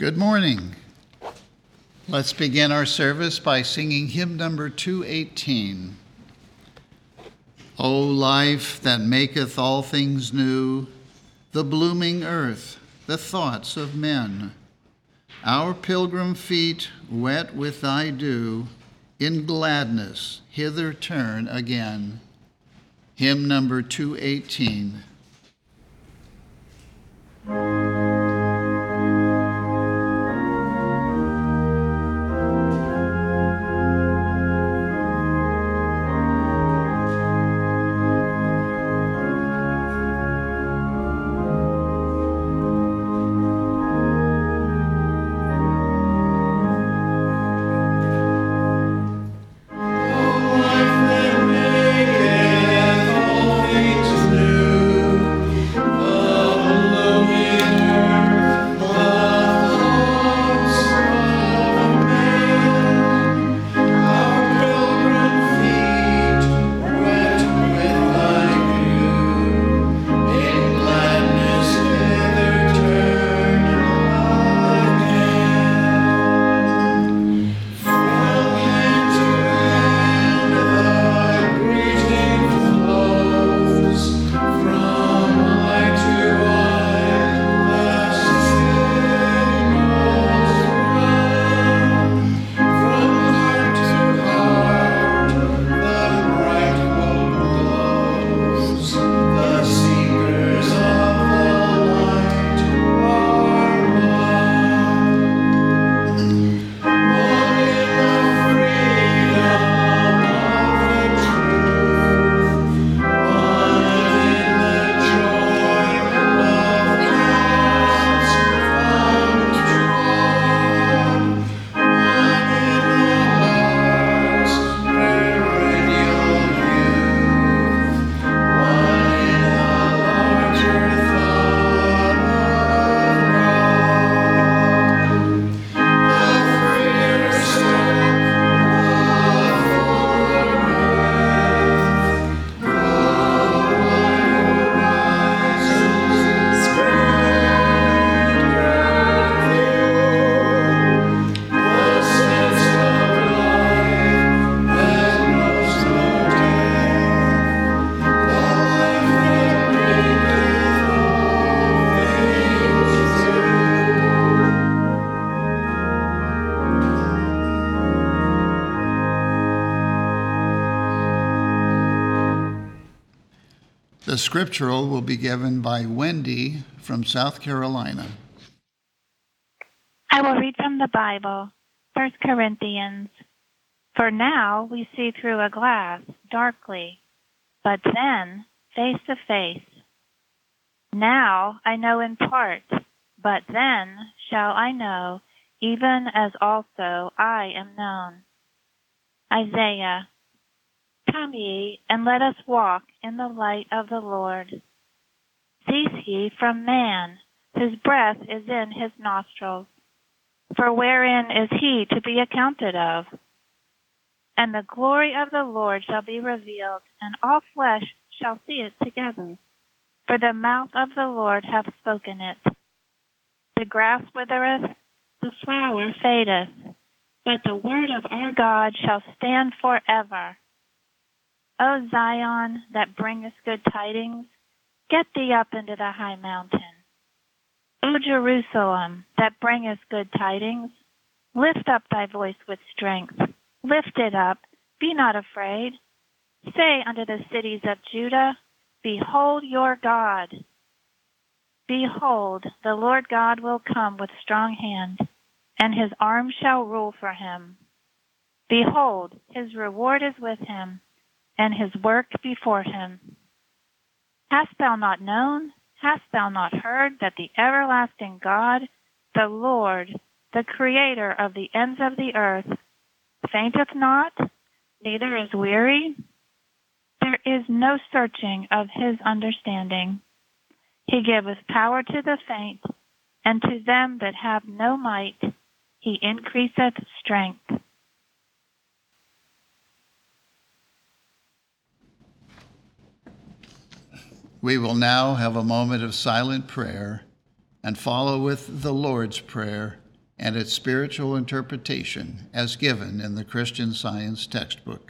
Good morning. Let's begin our service by singing hymn number 218. O life that maketh all things new, the blooming earth, the thoughts of men, our pilgrim feet, wet with thy dew, in gladness hither turn again. Hymn number 218. The scriptural will be given by Wendy from South Carolina. I will read from the Bible, 1 Corinthians. For now we see through a glass, darkly, but then face to face. Now I know in part, but then shall I know, even as also I am known. Isaiah. Come ye, and let us walk in the light of the Lord. Cease ye from man, whose breath is in his nostrils. For wherein is he to be accounted of? And the glory of the Lord shall be revealed, and all flesh shall see it together. For the mouth of the Lord hath spoken it. The grass withereth, the flower fadeth, but the word of our God shall stand forever. O Zion, that bringest good tidings, get thee up into the high mountain. O Jerusalem, that bringest good tidings, lift up thy voice with strength. Lift it up, be not afraid. Say unto the cities of Judah, Behold your God. Behold, the Lord God will come with strong hand, and his arm shall rule for him. Behold, his reward is with him, and his work before him. Hast thou not known, hast thou not heard, that the everlasting God, the Lord, the Creator of the ends of the earth, fainteth not, neither is weary? There is no searching of his understanding. He giveth power to the faint, and to them that have no might he increaseth strength. We will now have a moment of silent prayer and follow with the Lord's Prayer and its spiritual interpretation as given in the Christian Science textbook.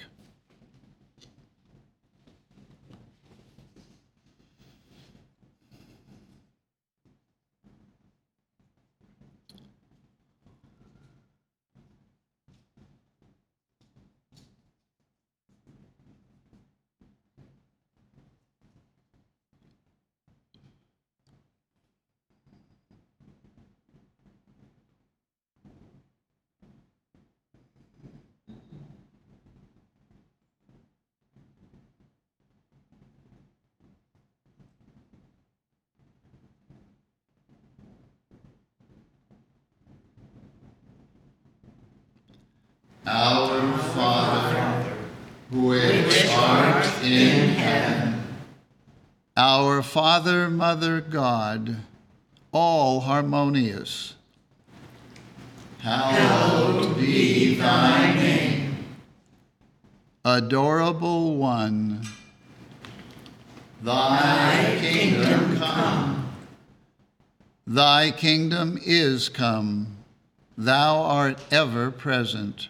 Our Father, which art in heaven. Our Father, Mother, God, all harmonious. Hallowed be thy name. Adorable One, thy kingdom come. Thy kingdom is come. Thou art ever present.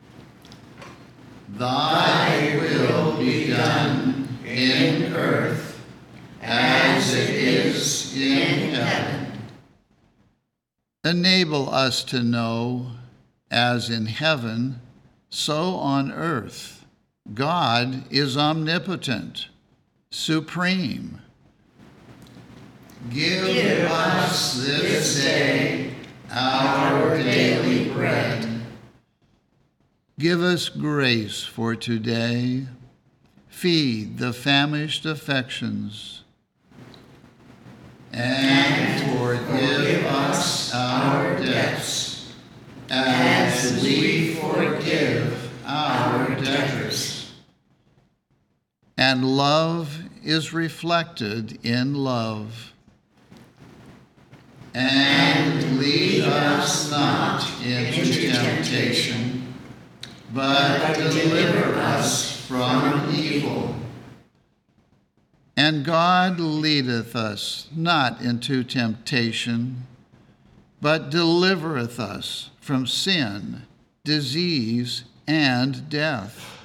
Thy will be done in earth as it is in heaven. Enable us to know, as in heaven, so on earth, God is omnipotent, supreme. Give us this day our daily bread. Give us grace for today. Feed the famished affections. And forgive us our debts, as we forgive our debtors. And love is reflected in love. And lead us not into temptation, but deliver us from evil. And God leadeth us not into temptation, but delivereth us from sin, disease, and death.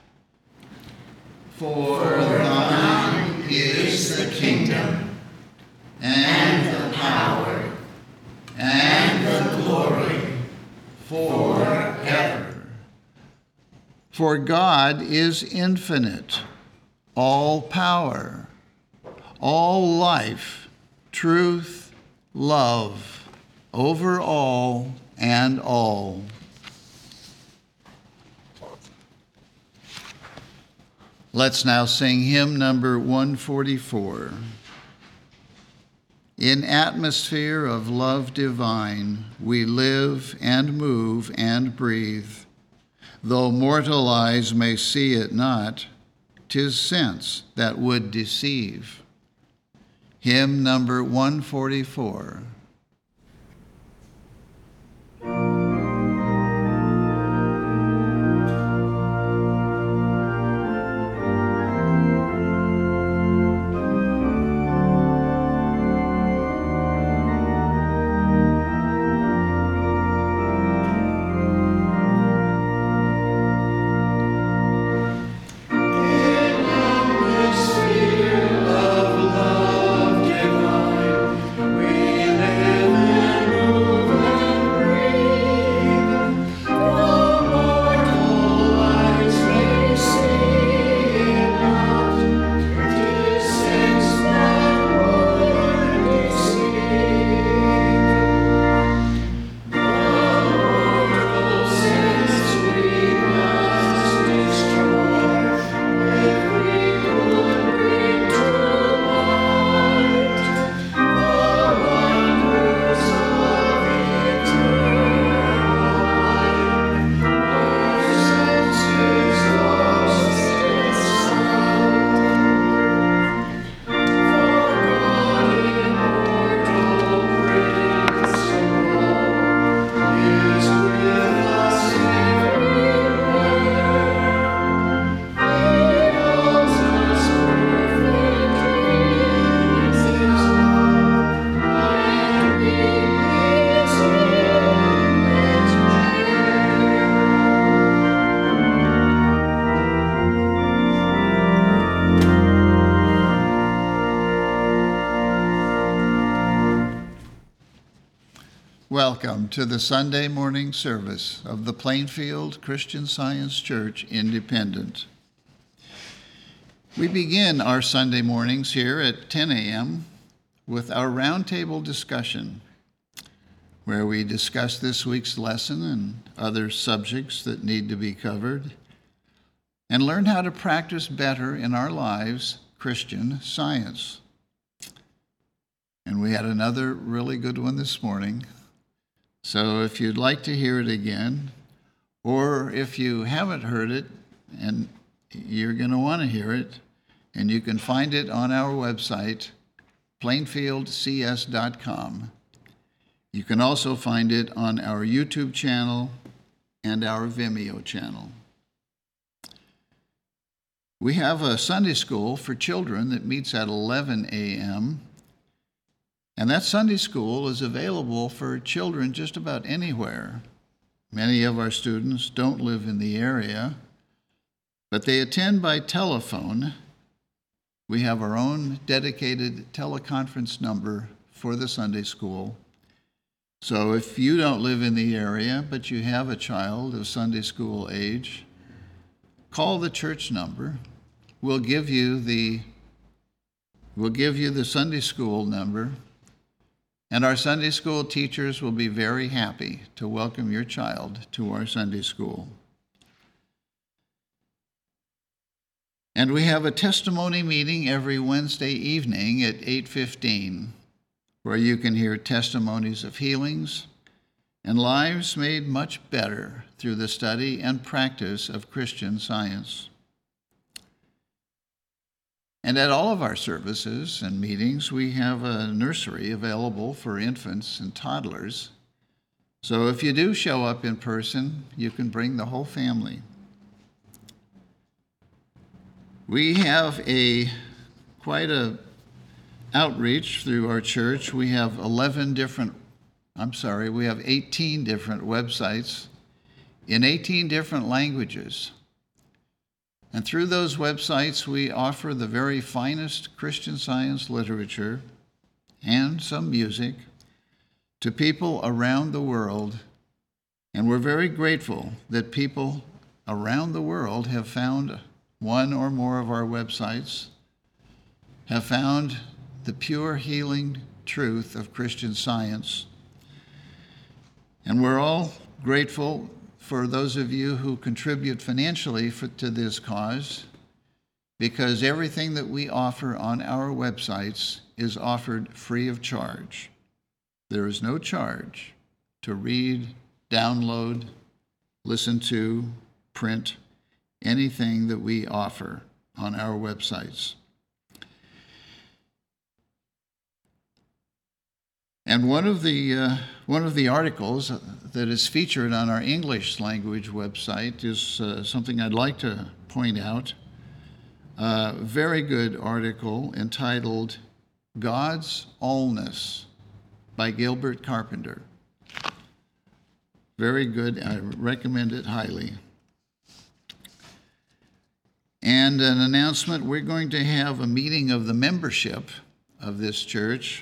For thine is the kingdom, and the power, and the glory, forever. For God is infinite, all power, all life, truth, love, over all and all. Let's now sing hymn number 144. In atmosphere of love divine, we live and move and breathe. Though mortal eyes may see it not, 'tis sense that would deceive. Hymn number 144. We Welcome to the Sunday morning service of the Plainfield Christian Science Church Independent. We begin our Sunday mornings here at 10 a.m. with our roundtable discussion, where we discuss this week's lesson and other subjects that need to be covered, and learn how to practice better in our lives Christian Science. And we had another really good one this morning. So if you'd like to hear it again, or if you haven't heard it and you're going to want to hear it, and you can find it on our website, plainfieldcs.com. You can also find it on our YouTube channel and our Vimeo channel. We have a Sunday school for children that meets at 11 a.m., and that Sunday school is available for children just about anywhere. Many of our students don't live in the area, but they attend by telephone. We have our own dedicated teleconference number for the Sunday school. So if you don't live in the area, but you have a child of Sunday school age, call the church number. We'll give you the Sunday school number. And our Sunday school teachers will be very happy to welcome your child to our Sunday school. And we have a testimony meeting every Wednesday evening at 8:15, where you can hear testimonies of healings and lives made much better through the study and practice of Christian Science. And at all of our services and meetings, we have a nursery available for infants and toddlers. So if you do show up in person, you can bring the whole family. We have quite a outreach through our church. We have 18 different websites in 18 different languages. And through those websites, we offer the very finest Christian Science literature and some music to people around the world. And we're very grateful that people around the world have found one or more of our websites, have found the pure healing truth of Christian Science. And we're all grateful for those of you who contribute financially to this cause, because everything that we offer on our websites is offered free of charge. There is no charge to read, download, listen to, print anything that we offer on our websites. And one of the articles that is featured on our English language website is something I'd like to point out. A very good article entitled God's Allness by Gilbert Carpenter. Very good. I recommend it highly. And an announcement, we're going to have a meeting of the membership of this church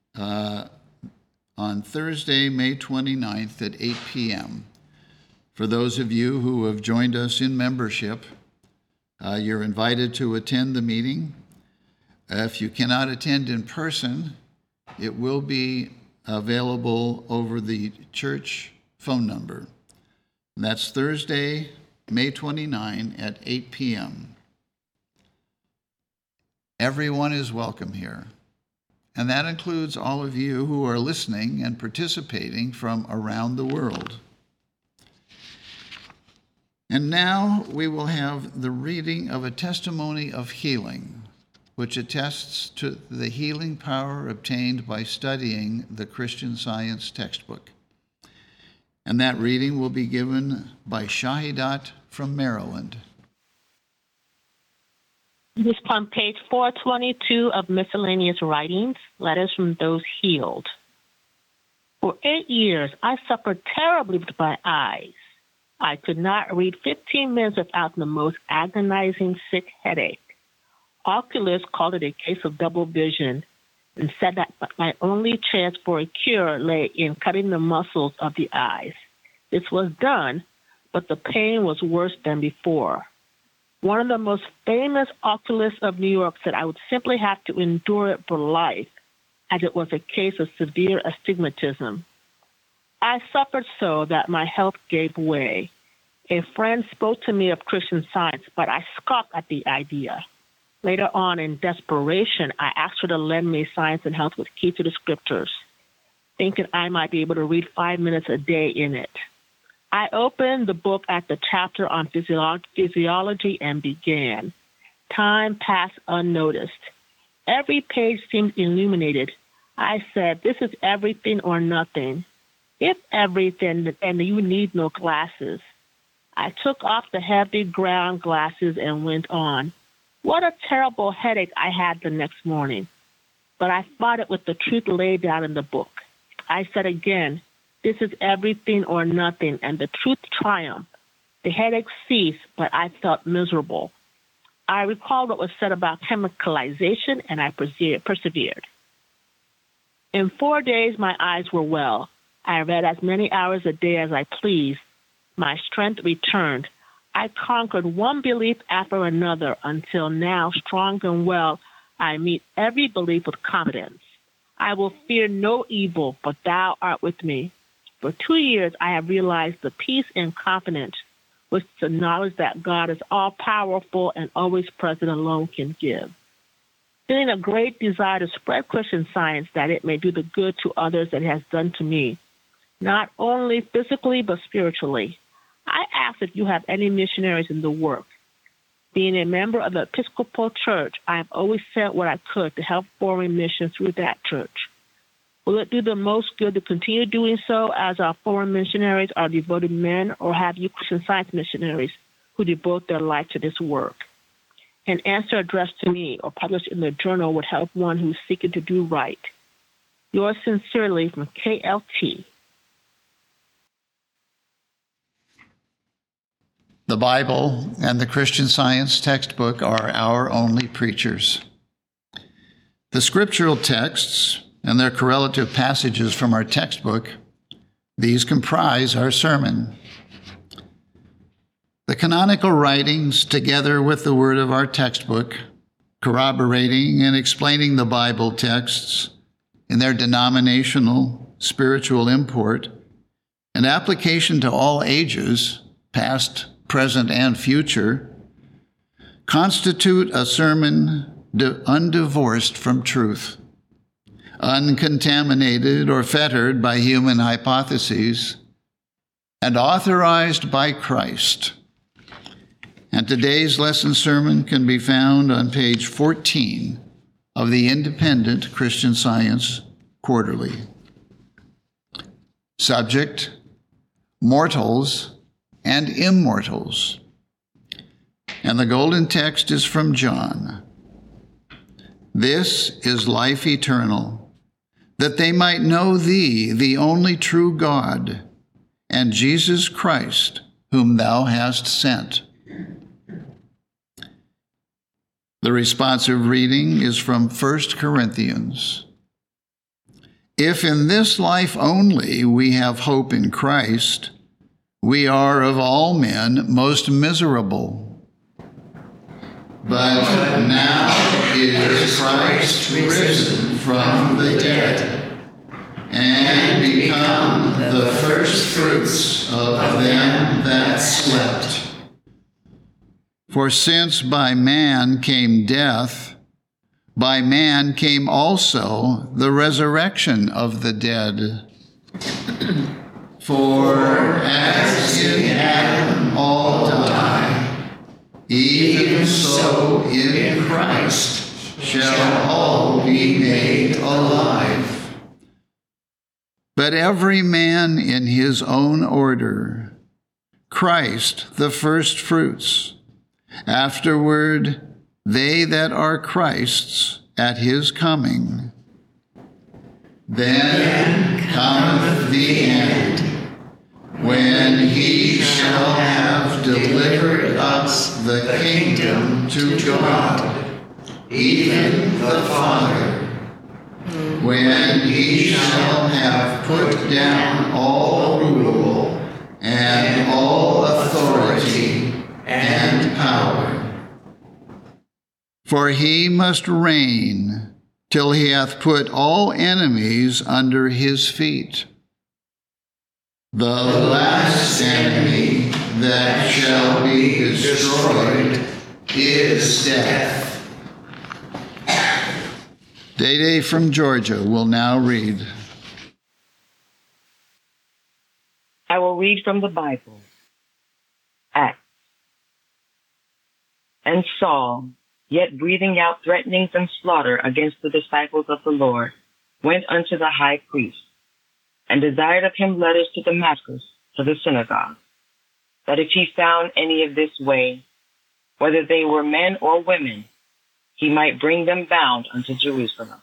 on Thursday, May 29th at 8 p.m. For those of you who have joined us in membership, you're invited to attend the meeting. If you cannot attend in person, it will be available over the church phone number. And that's Thursday, May 29 at 8 p.m. Everyone is welcome here. And that includes all of you who are listening and participating from around the world. And now we will have the reading of a testimony of healing, which attests to the healing power obtained by studying the Christian Science textbook. And that reading will be given by Shahidat from Maryland. It is on page 422 of Miscellaneous Writings, Letters from Those Healed. For 8 years, I suffered terribly with my eyes. I could not read 15 minutes without the most agonizing sick headache. Oculists called it a case of double vision, and said that my only chance for a cure lay in cutting the muscles of the eyes. This was done, but the pain was worse than before. One of the most famous oculists of New York said I would simply have to endure it for life, as it was a case of severe astigmatism. I suffered so that my health gave way. A friend spoke to me of Christian Science, but I scoffed at the idea. Later on, in desperation, I asked her to lend me Science and Health with Key to the Scriptures, thinking I might be able to read 5 minutes a day in it. I opened the book at the chapter on physiology and began. Time passed unnoticed. Every page seemed illuminated. I said, this is everything or nothing. If everything, then you need no glasses. I took off the heavy ground glasses and went on. What a terrible headache I had the next morning. But I fought it with the truth laid down in the book. I said again, this is everything or nothing, and the truth triumphed. The headache ceased, but I felt miserable. I recalled what was said about chemicalization, and I persevered. In 4 days, my eyes were well. I read as many hours a day as I pleased. My strength returned. I conquered one belief after another until now, strong and well, I meet every belief with confidence. I will fear no evil, for thou art with me. For 2 years, I have realized the peace and confidence which the knowledge that God is all-powerful and always present alone can give. Feeling a great desire to spread Christian Science that it may do the good to others that it has done to me, not only physically but spiritually. I ask if you have any missionaries in the work. Being a member of the Episcopal Church, I have always said what I could to help foreign missions through that church. Will it do the most good to continue doing so as our foreign missionaries are devoted men, or have you Christian Science missionaries who devote their life to this work? An answer addressed to me or published in the journal would help one who is seeking to do right. Yours sincerely from KLT. The Bible and the Christian Science textbook are our only preachers. The scriptural texts and their correlative passages from our textbook, these comprise our sermon. The canonical writings, together with the word of our textbook, corroborating and explaining the Bible texts in their denominational, spiritual import, and application to all ages, past, present, and future, constitute a sermon undivorced from truth, uncontaminated or fettered by human hypotheses, and authorized by Christ. And today's lesson sermon can be found on page 14 of the Independent Christian Science Quarterly. Subject, mortals and immortals. And the golden text is from John. This is life eternal, that they might know thee, the only true God, and Jesus Christ, whom thou hast sent. The responsive reading is from 1 Corinthians. If in this life only we have hope in Christ, we are of all men most miserable. But now is Christ risen from the dead and become the first fruits of them that slept. For since by man came death, by man came also the resurrection of the dead. For as in Adam all die, even so in Christ shall all be made alive. But every man in his own order, Christ the first fruits, afterward they that are Christ's at his coming. Then cometh the end, when he shall have delivered up the kingdom to God, even the Father, when he shall have put down all rule and all authority and power. For he must reign till he hath put all enemies under his feet. The last enemy that shall be destroyed is death. Day from Georgia will now read. I will read from the Bible. Acts. And Saul, yet breathing out threatenings and slaughter against the disciples of the Lord, went unto the high priest, and desired of him letters to Damascus, to the synagogue, that if he found any of this way, whether they were men or women, he might bring them bound unto Jerusalem.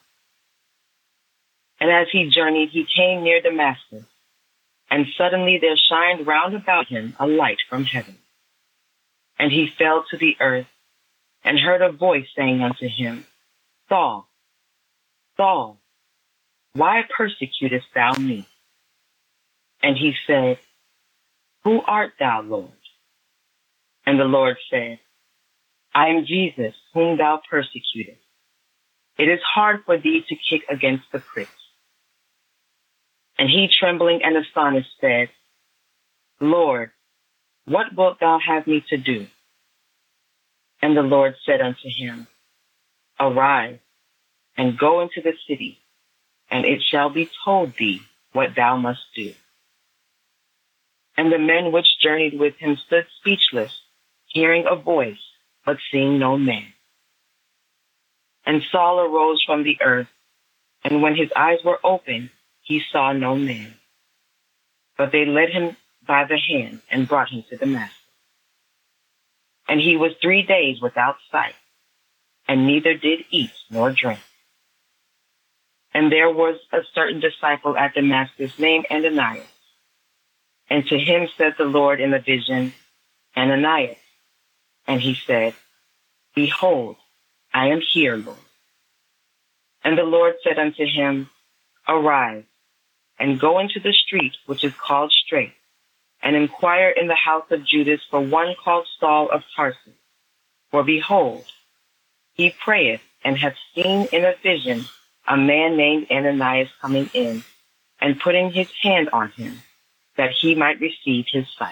And as he journeyed, he came near Damascus, and suddenly there shined round about him a light from heaven. And he fell to the earth, and heard a voice saying unto him, Saul, Saul, why persecutest thou me? And he said, Who art thou, Lord? And the Lord said, I am Jesus, whom thou persecutest. It is hard for thee to kick against the pricks. And he, trembling and astonished, said, Lord, what wilt thou have me to do? And the Lord said unto him, Arise, and go into the city, and it shall be told thee what thou must do. And the men which journeyed with him stood speechless, hearing a voice, but seeing no man. And Saul arose from the earth, and when his eyes were opened, he saw no man. But they led him by the hand and brought him to Damascus. And he was 3 days without sight, and neither did eat nor drink. And there was a certain disciple at Damascus named Ananias. And to him said the Lord in a vision, Ananias. And he said, Behold, I am here, Lord. And the Lord said unto him, Arise, and go into the street which is called Straight, and inquire in the house of Judas for one called Saul of Tarsus. For behold, he prayeth, and hath seen in a vision a man named Ananias coming in, and putting his hand on him, that he might receive his sight.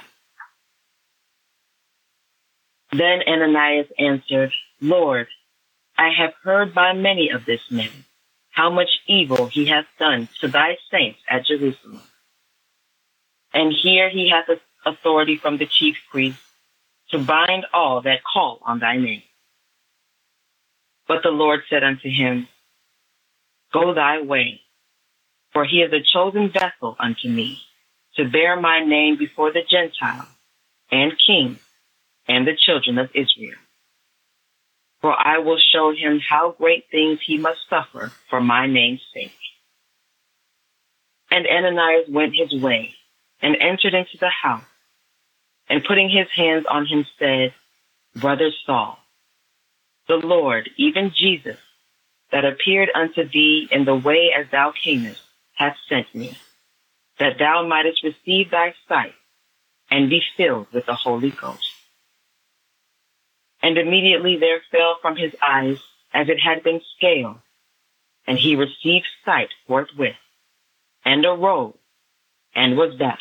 Then Ananias answered, Lord, I have heard by many of this man, how much evil he hath done to thy saints at Jerusalem. And here he hath authority from the chief priests to bind all that call on thy name. But the Lord said unto him, Go thy way, for he is a chosen vessel unto me, to bear my name before the Gentiles and kings and the children of Israel. For I will show him how great things he must suffer for my name's sake. And Ananias went his way, and entered into the house, and putting his hands on him said, Brother Saul, the Lord, even Jesus, that appeared unto thee in the way as thou camest, hath sent me, that thou mightest receive thy sight, and be filled with the Holy Ghost. And immediately there fell from his eyes as it had been scaled, and he received sight forthwith, and arose, and was baptized.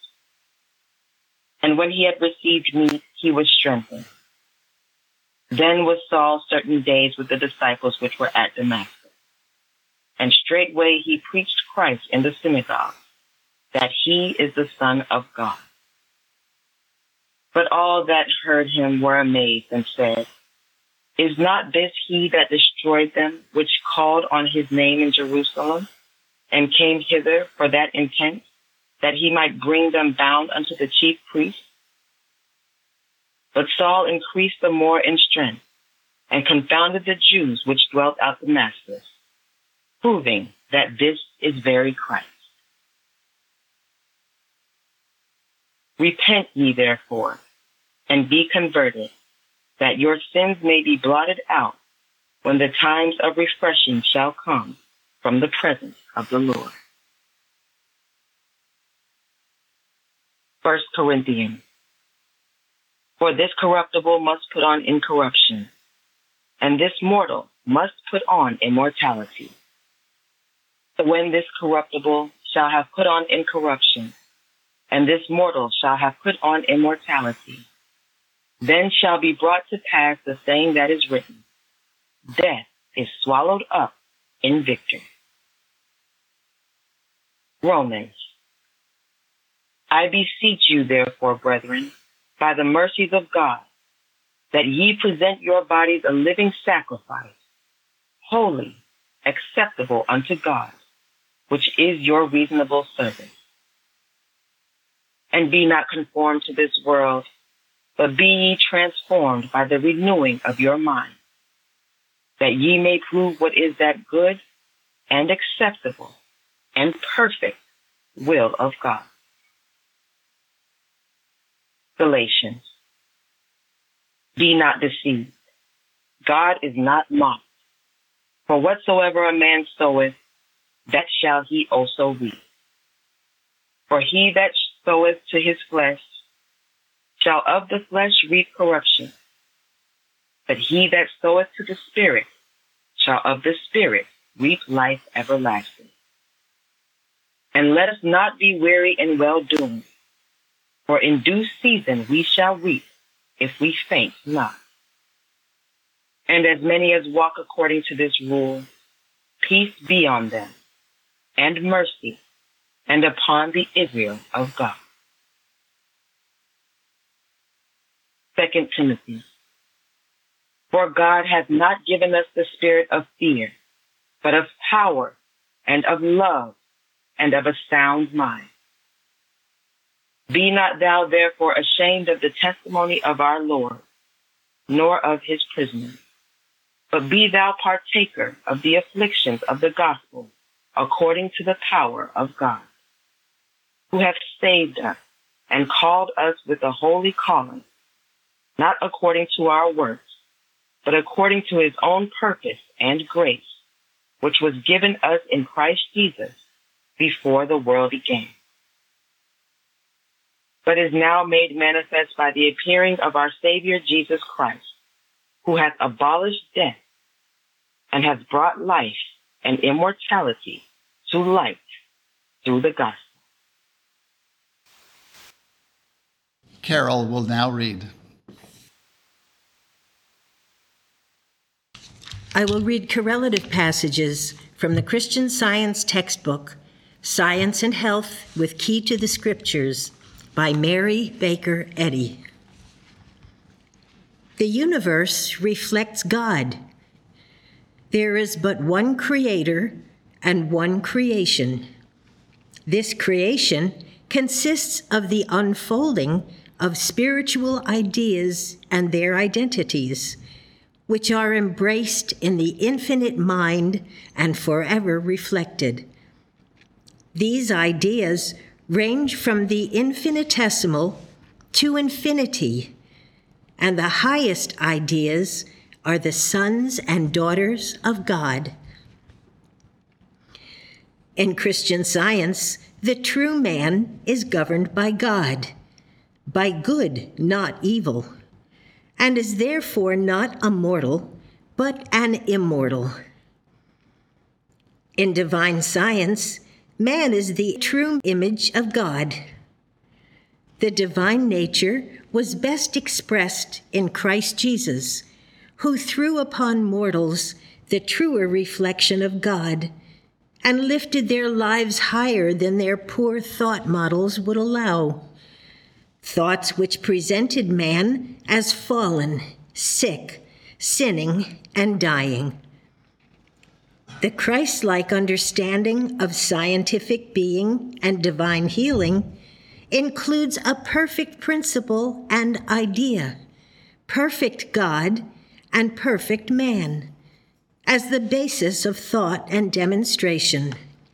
And when he had received meat, he was strengthened. Then was Saul certain days with the disciples which were at Damascus. And straightway he preached Christ in the synagogue, that he is the Son of God. But all that heard him were amazed, and said, Is not this he that destroyed them, which called on his name in Jerusalem, and came hither for that intent, that he might bring them bound unto the chief priests? But Saul increased the more in strength, and confounded the Jews which dwelt at Damascus, proving that this is very Christ. Repent ye therefore, and be converted, that your sins may be blotted out, when the times of refreshing shall come from the presence of the Lord. 1 Corinthians. For this corruptible must put on incorruption, and this mortal must put on immortality. So when this corruptible shall have put on incorruption, and this mortal shall have put on immortality, then shall be brought to pass the saying that is written, Death is swallowed up in victory. Romans. I beseech you, therefore, brethren, by the mercies of God, that ye present your bodies a living sacrifice, holy, acceptable unto God, which is your reasonable service. And be not conformed to this world, but be ye transformed by the renewing of your mind, that ye may prove what is that good and acceptable and perfect will of God. Galatians. Be not deceived. God is not mocked. For whatsoever a man soweth, that shall he also reap. For he that soweth to his flesh shall of the flesh reap corruption. But he that soweth to the Spirit shall of the Spirit reap life everlasting. And let us not be weary in well-doing, for in due season we shall reap, if we faint not. And as many as walk according to this rule, peace be on them, and mercy, and upon the Israel of God. 2 Timothy. For God hath not given us the spirit of fear, but of power, and of love, and of a sound mind. Be not thou therefore ashamed of the testimony of our Lord, nor of his prisoners, but be thou partaker of the afflictions of the gospel, according to the power of God, who hath saved us and called us with a holy calling, not according to our works, but according to his own purpose and grace, which was given us in Christ Jesus before the world began, but is now made manifest by the appearing of our Savior Jesus Christ, who hath abolished death and hath brought life and immortality to light through the gospel. Carol will now read. I will read correlative passages from the Christian Science textbook, Science and Health with Key to the Scriptures, by Mary Baker Eddy. The universe reflects God. There is but one creator and one creation. This creation consists of the unfolding of spiritual ideas and their identities, which are embraced in the infinite mind and forever reflected. These ideas range from the infinitesimal to infinity, and the highest ideas are the sons and daughters of God. In Christian Science, the true man is governed by God, by good, not evil, and is therefore not a mortal, but an immortal. In divine science, man is the true image of God. The divine nature was best expressed in Christ Jesus, who threw upon mortals the truer reflection of God and lifted their lives higher than their poor thought models would allow. Thoughts which presented man as fallen, sick, sinning, and dying. The Christ-like understanding of scientific being and divine healing includes a perfect principle and idea, perfect God and perfect man, as the basis of thought and demonstration.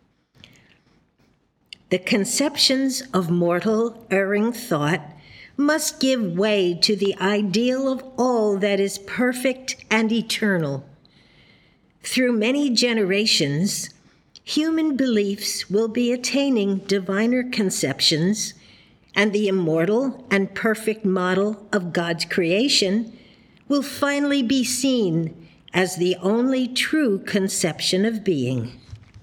The conceptions of mortal, erring thought must give way to the ideal of all that is perfect and eternal. Through many generations, human beliefs will be attaining diviner conceptions, and the immortal and perfect model of God's creation will finally be seen as the only true conception of being.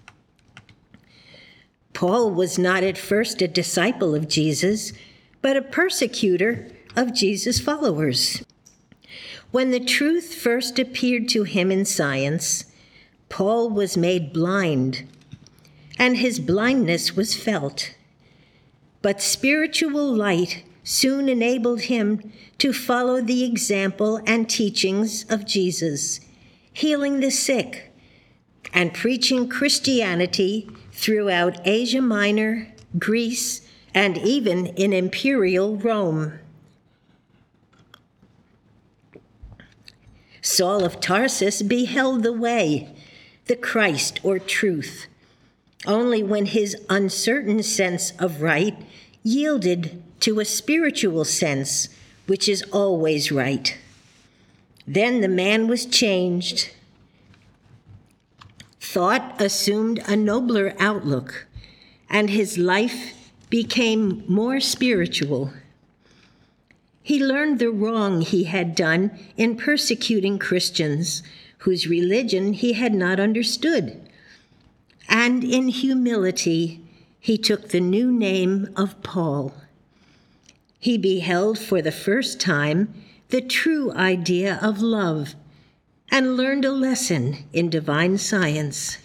Paul was not at first a disciple of Jesus, but a persecutor of Jesus' followers. When the truth first appeared to him in science, Paul was made blind, and his blindness was felt. But spiritual light soon enabled him to follow the example and teachings of Jesus, healing the sick and preaching Christianity throughout Asia Minor, Greece, and even in imperial Rome. Saul of Tarsus beheld the way, the Christ or truth, only when his uncertain sense of right yielded to a spiritual sense, which is always right. Then the man was changed. Thought assumed a nobler outlook, and his life became more spiritual. He learned the wrong he had done in persecuting Christians, whose religion he had not understood. And in humility, he took the new name of Paul. He beheld for the first time the true idea of love and learned a lesson in divine science.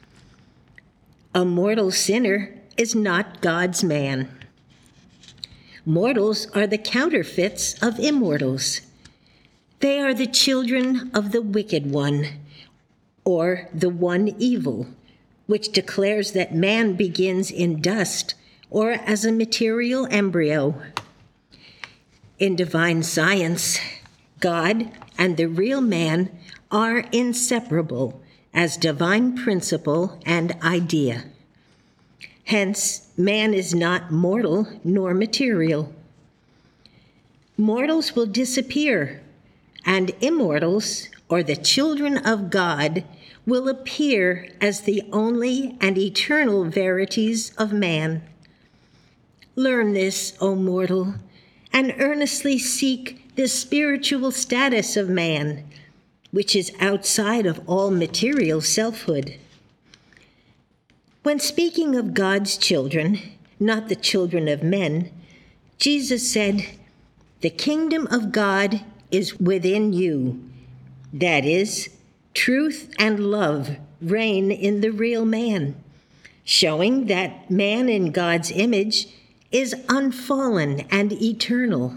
A mortal sinner is not God's man. Mortals are the counterfeits of immortals. They are the children of the wicked one, or the one evil, which declares that man begins in dust or as a material embryo. In divine science, God and the real man are inseparable as divine principle and idea. Hence, man is not mortal nor material. Mortals will disappear, and immortals, or the children of God, will appear as the only and eternal verities of man. Learn this, O mortal, and earnestly seek the spiritual status of man, which is outside of all material selfhood. When speaking of God's children, not the children of men, Jesus said, "The kingdom of God is within you." That is, truth and love reign in the real man, showing that man in God's image is unfallen and eternal.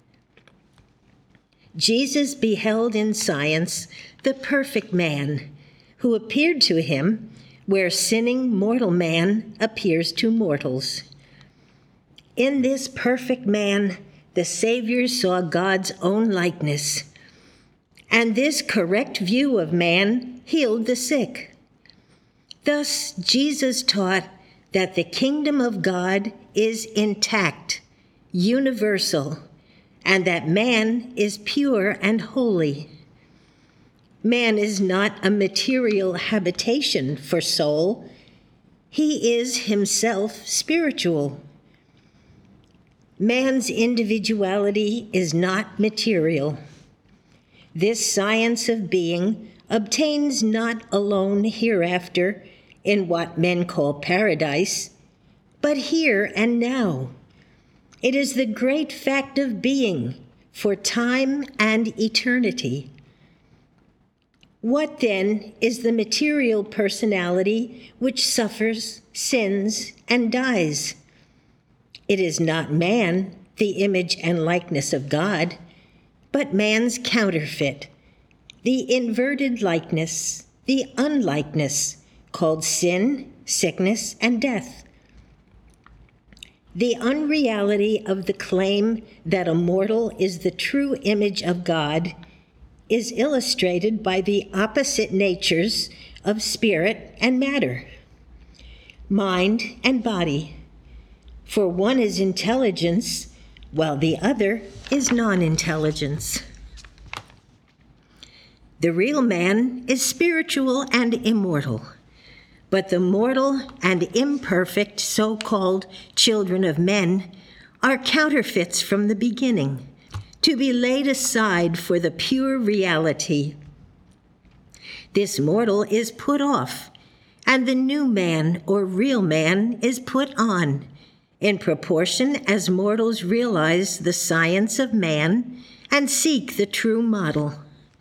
Jesus beheld in science the perfect man who appeared to him where sinning mortal man appears to mortals. In this perfect man, the Savior saw God's own likeness, and this correct view of man healed the sick. Thus, Jesus taught that the kingdom of God is intact, universal, and that man is pure and holy. Man is not a material habitation for soul. He is himself spiritual. Man's individuality is not material. This science of being obtains not alone hereafter in what men call paradise, but here and now. It is the great fact of being for time and eternity. What then is the material personality which suffers, sins, and dies? It is not man, the image and likeness of God, but man's counterfeit, the inverted likeness, the unlikeness, called sin, sickness, and death. The unreality of the claim that a mortal is the true image of God is illustrated by the opposite natures of spirit and matter, mind and body. For one is intelligence, while the other is non-intelligence. The real man is spiritual and immortal, But the mortal and imperfect so-called children of men are counterfeits from the beginning, to be laid aside for the pure reality. This mortal is put off, and the new man or real man is put on, in proportion as mortals realize the science of man and seek the true model.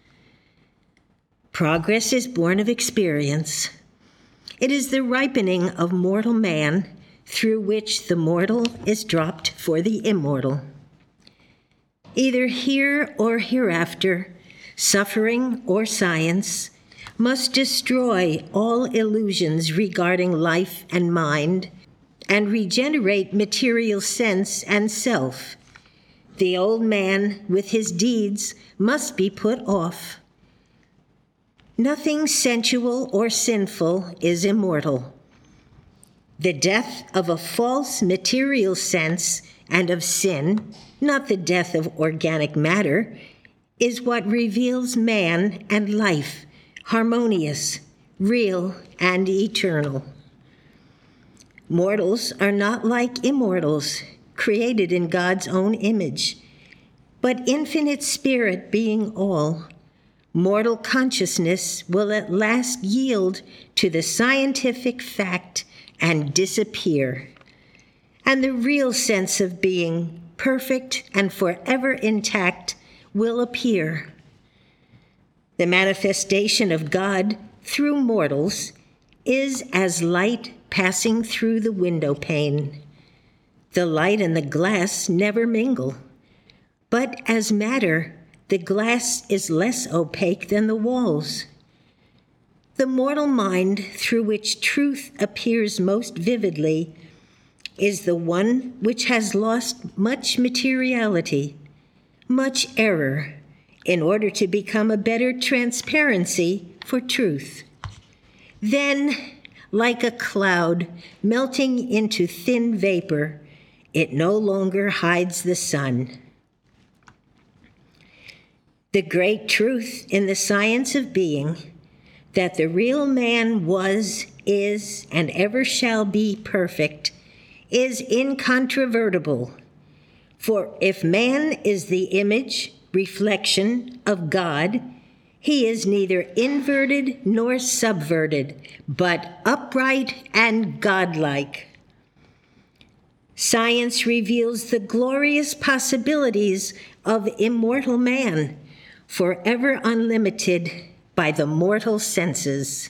Progress is born of experience. It is the ripening of mortal man through which the mortal is dropped for the immortal. Either here or hereafter, suffering or science must destroy all illusions regarding life and mind and regenerate material sense and self. The old man with his deeds must be put off. Nothing sensual or sinful is immortal. The death of a false material sense and of sin, not the death of organic matter, is what reveals man and life, harmonious, real, and eternal. Mortals are not like immortals, created in God's own image, but infinite spirit being all. Mortal consciousness will at last yield to the scientific fact and disappear, and the real sense of being, perfect and forever intact, will appear. The manifestation of God through mortals is as light passing through the window pane. The light and the glass never mingle, but as matter, the glass is less opaque than the walls. The mortal mind through which truth appears most vividly is the one which has lost much materiality, much error, in order to become a better transparency for truth. Then, like a cloud melting into thin vapor, it no longer hides the sun. The great truth in the science of being, that the real man was, is, and ever shall be perfect, is incontrovertible. For if man is the image, reflection of God, he is neither inverted nor subverted, but upright and godlike. Science reveals the glorious possibilities of immortal man, forever unlimited by the mortal senses.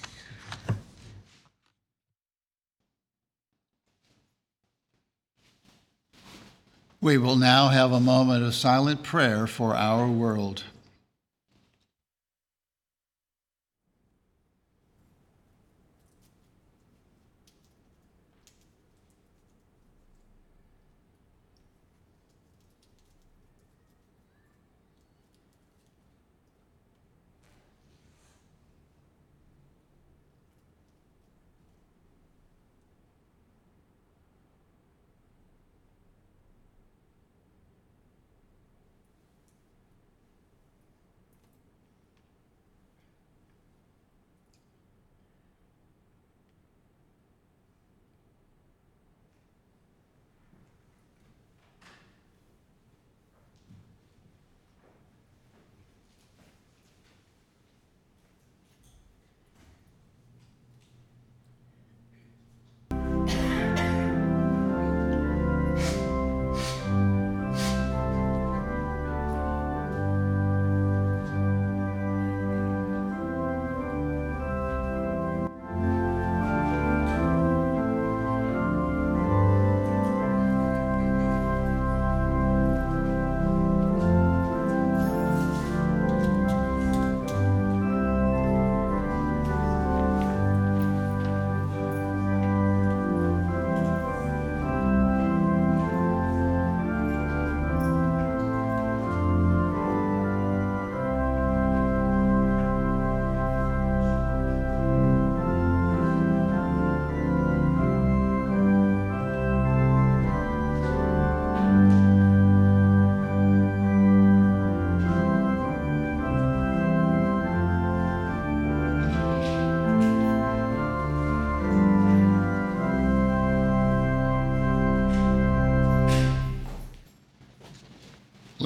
We will now have a moment of silent prayer for our world.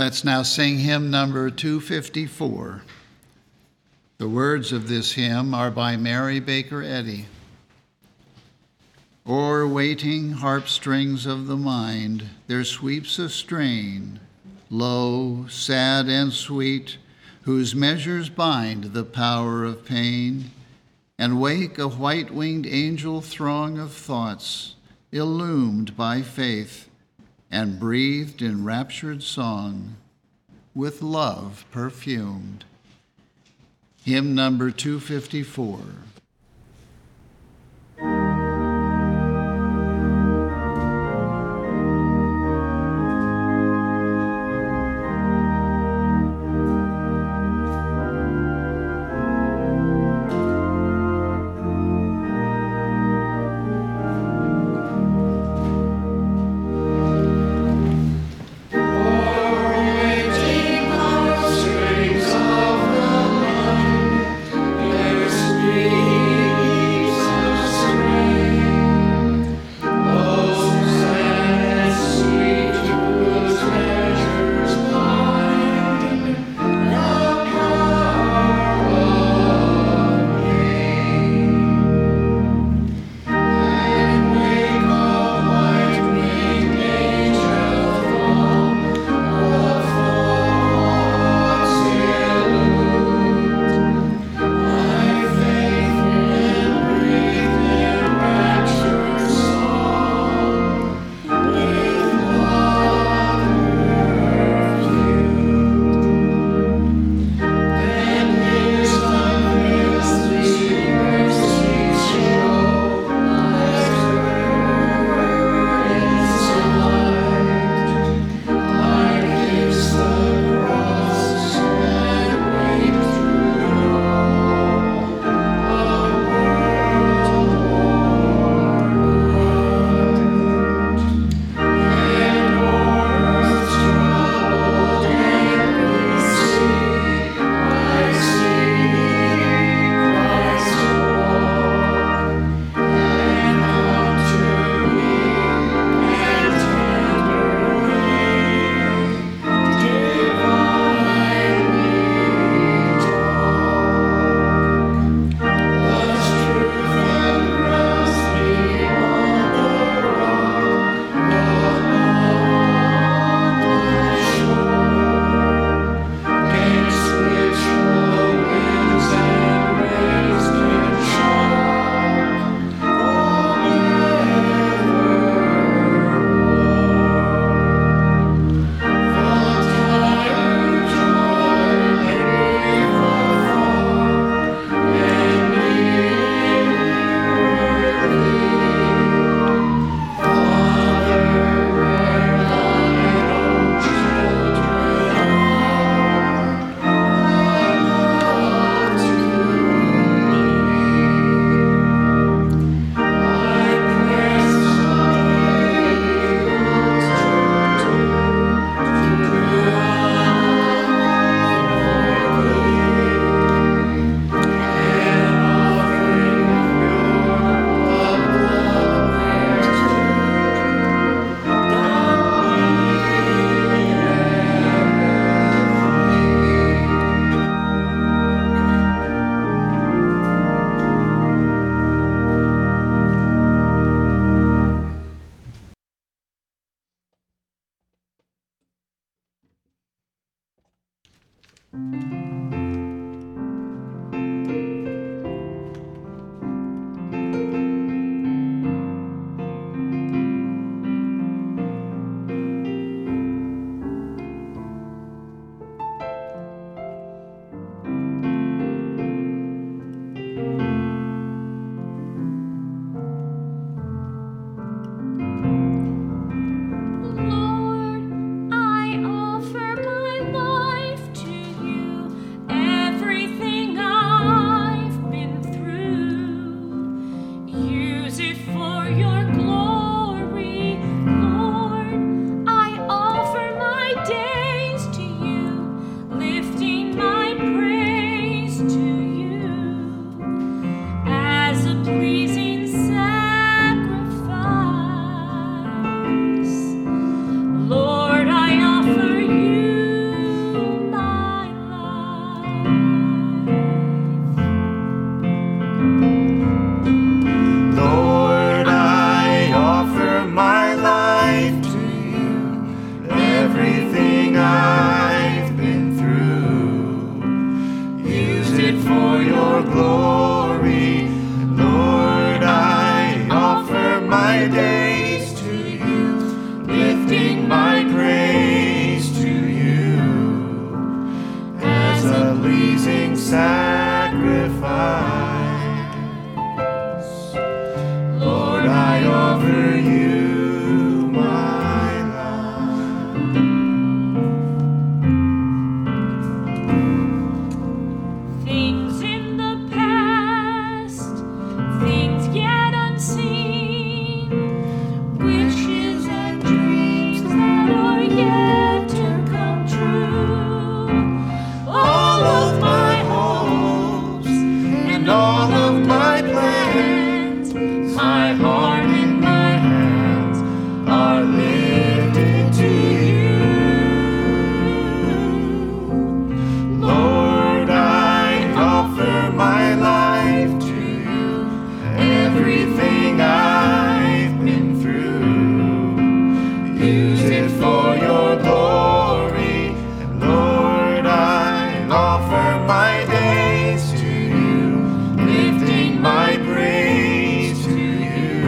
Let's now sing hymn number 254. The words of this hymn are by Mary Baker Eddy. O'er waiting harp strings of the mind, there sweeps a strain, low, sad, and sweet, whose measures bind the power of pain, and wake a white-winged angel throng of thoughts, illumed by faith, and breathed in raptured song, with love perfumed. Hymn number 254. Strings of the line, there sweet your glory. Lord, I offer my days to you, lifting my praise to you as a pleasing sacrifice. Lord, I offer you my life. Things in the past, things yet unseen, wishes and dreams that are yet to come true. All of my hopes and all of my plans, my heart and my hands are lifted to you. Lord, I offer my life to you, everything I've been through. Use it for your glory. And Lord, I offer my days to you, lifting my praise to you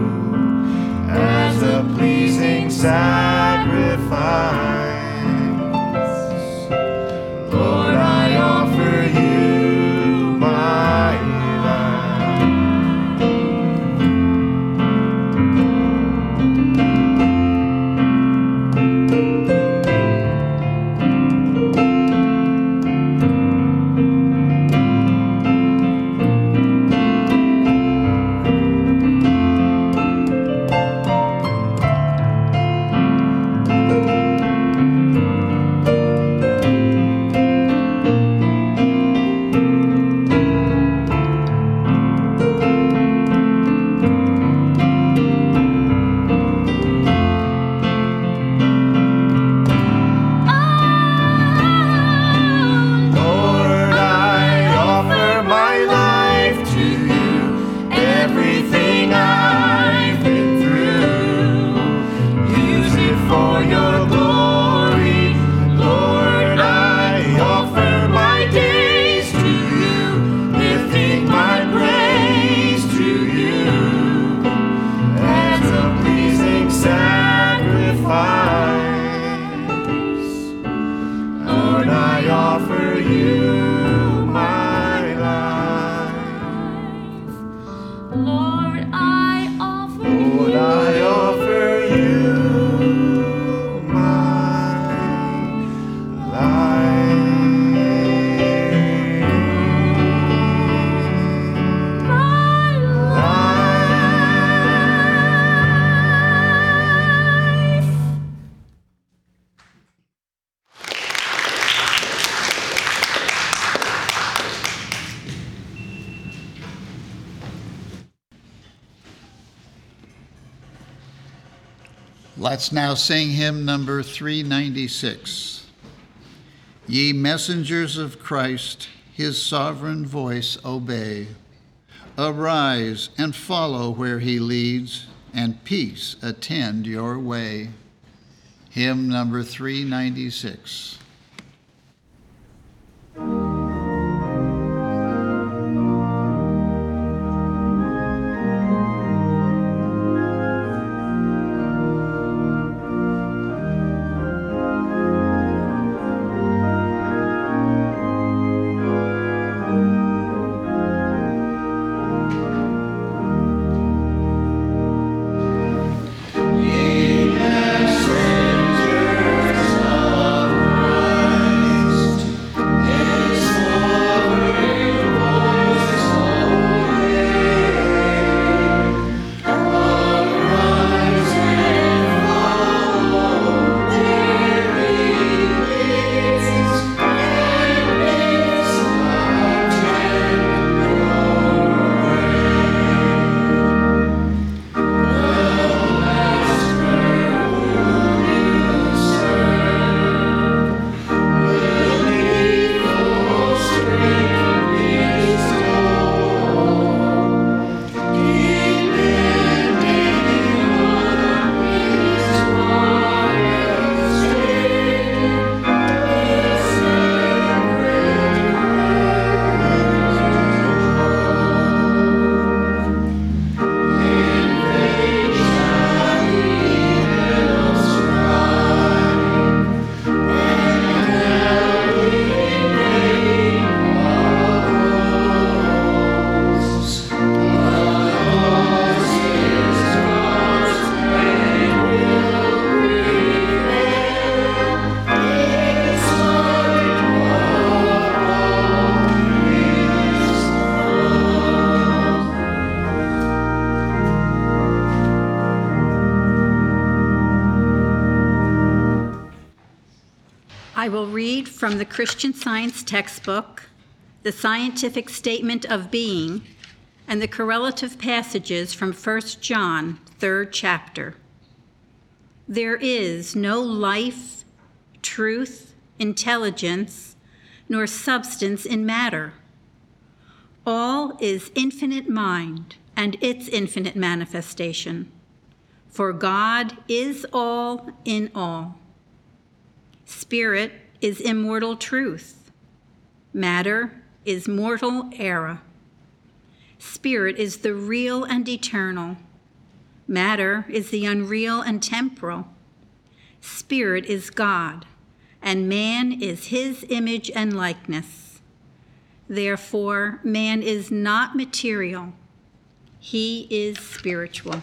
as a pleasing sacrifice. Lord, I offer you my life. Lord, I offer my life to you, everything I've been through. Use it for your glory. Lord, I offer my days to you, lifting my praise to you as a pleasing sacrifice. Lord, I offer you my life. Lord, I offer Lord, I offer you my life. my life. Let's now sing hymn number 396. Ye messengers of Christ, his sovereign voice obey. Arise and follow where he leads, and peace attend your way. Hymn number 396. Ye messengers of read from the Christian Science textbook, The Scientific Statement of Being, and the correlative passages from 1 John, 3rd chapter. There is no life, truth, intelligence, nor substance in matter. All is infinite mind and its infinite manifestation. For God is all in all. Spirit is immortal truth. Matter is mortal error. Spirit is the real and eternal. Matter is the unreal and temporal. Spirit is God, and man is his image and likeness. Therefore, man is not material. He is spiritual.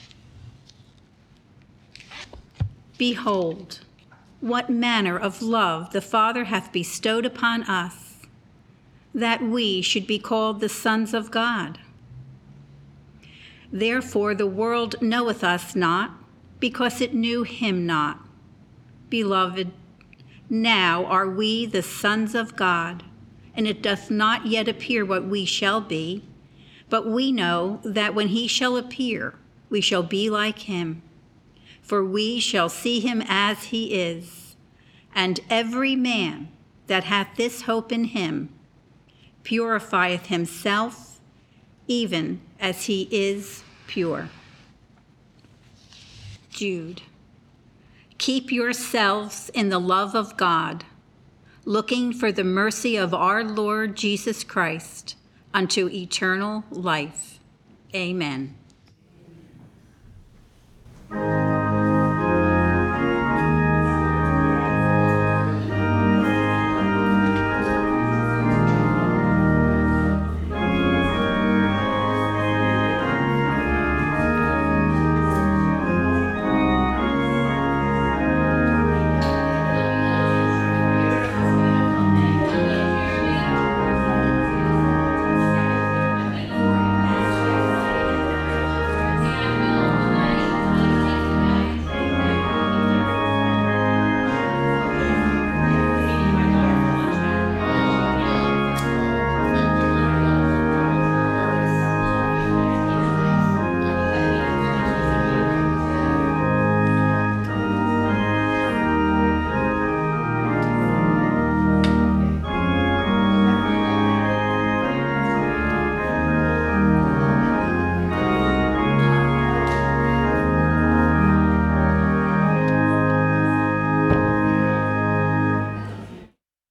Behold, what manner of love the Father hath bestowed upon us, that we should be called the sons of God. Therefore the world knoweth us not, because it knew him not. Beloved, now are we the sons of God, and it doth not yet appear what we shall be, but we know that when he shall appear, we shall be like him. For we shall see him as he is, and every man that hath this hope in him purifieth himself, even as he is pure. Jude. Keep yourselves in the love of God, looking for the mercy of our Lord Jesus Christ unto eternal life. Amen.